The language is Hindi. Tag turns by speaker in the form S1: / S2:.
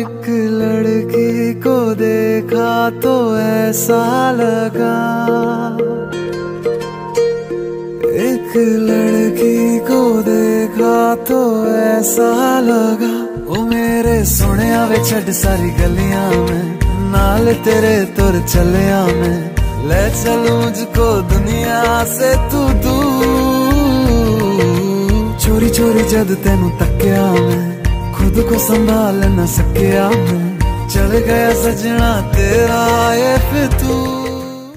S1: एक लड़की को देखा तो ऐसा लगा, एक लड़की को देखा तो ऐसा लगा। ओ मेरे सोनिया वे छड़ सारी गलियां में, नाल तेरे तुर चलिया मैं, ले चलूं मुझको दुनिया से तू दूर। चोरी चोरी जद तेनू तकिया मैं, खुद को संभाल न सकिया मैं, चल गया सजना तेरा ये फितूर।